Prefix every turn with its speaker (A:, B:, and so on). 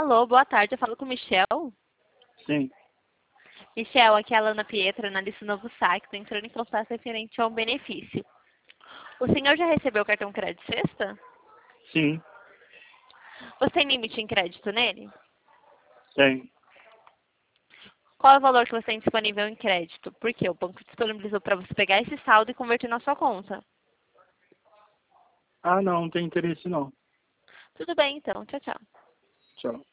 A: Alô, boa tarde. Eu falo com o Michel.
B: Sim,
A: Michel, aqui é a Lana Pietra, analista do Novo Saque. Estou entrando em contato referente a um benefício. O senhor já recebeu o cartão crédito sexta?
B: sim,
A: Você tem limite em crédito nele?
B: tem.
A: Qual é o valor que você tem disponível em crédito? Porque o banco disponibilizou para você pegar esse saldo e converter na sua conta.
B: Ah, não tem interesse não.
A: Tudo bem, então. Tchau, tchau.
B: Tchau.